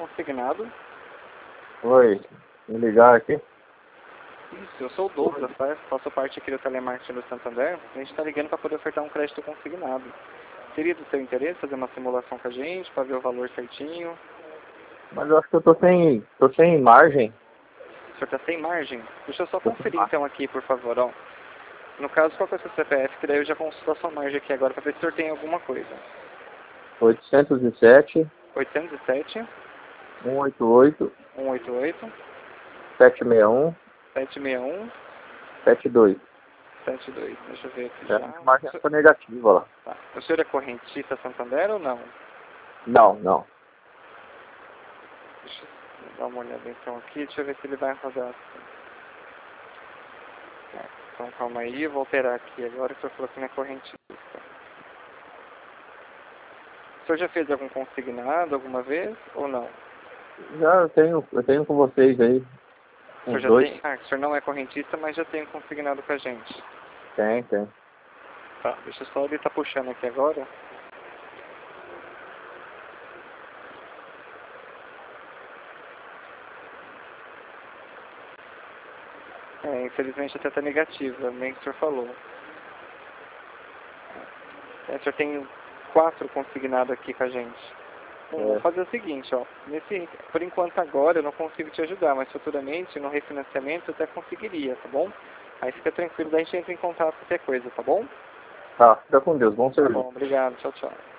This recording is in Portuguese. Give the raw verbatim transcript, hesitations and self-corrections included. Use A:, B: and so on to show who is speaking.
A: consignado.
B: Oi, me ligar aqui?
A: Isso, eu sou o Douglas, tá? Faço parte aqui do telemarketing do Santander. A gente está ligando para poder ofertar um crédito consignado. Seria do seu interesse fazer uma simulação com a gente, para ver o valor certinho?
B: Mas eu acho que eu tô sem, tô sem margem.
A: O senhor está sem margem? Deixa eu só
B: Tô sem
A: conferir
B: margem.
A: então aqui, por favor, ó. No caso, qual que é o seu C P F? Que daí eu já consulto a sua margem aqui agora para ver se o senhor tem alguma coisa.
B: oitocentos e sete,
A: oitocentos e sete,
B: cento e oitenta e oito,
A: cento e oitenta e oito,
B: setecentos e sessenta e um,
A: sete seis um,
B: setenta e dois.
A: sete dois. Deixa eu ver aqui
B: É,
A: já.
B: a margem ficou negativa lá.
A: Tá. O senhor é correntista Santander ou não?
B: Não, não.
A: Deixa eu dar uma olhada então aqui, deixa eu ver se ele vai rodar assim. É, então calma aí, eu vou alterar aqui agora que o senhor falou que não é correntista. O senhor já fez algum consignado alguma vez ou não?
B: Já eu tenho, eu tenho com vocês aí,
A: O senhor
B: uns
A: já
B: dois.
A: tem. Ah, o senhor não é correntista, mas já tem um consignado com a gente.
B: Tem, tem.
A: Tá, deixa só ele tá puxando aqui agora. É, infelizmente até tá negativa, nem o que o senhor falou. É, o senhor tem quatro consignados aqui com a gente. Bom, vou
B: É.
A: fazer o seguinte, ó. Nesse, por enquanto agora eu não consigo te ajudar, mas futuramente no refinanciamento eu até conseguiria, tá bom? Aí fica tranquilo, daí a gente entra em contato com qualquer coisa, tá bom?
B: Tá, fica com Deus, bom
A: Tá
B: serviço.
A: bom, obrigado, tchau, tchau.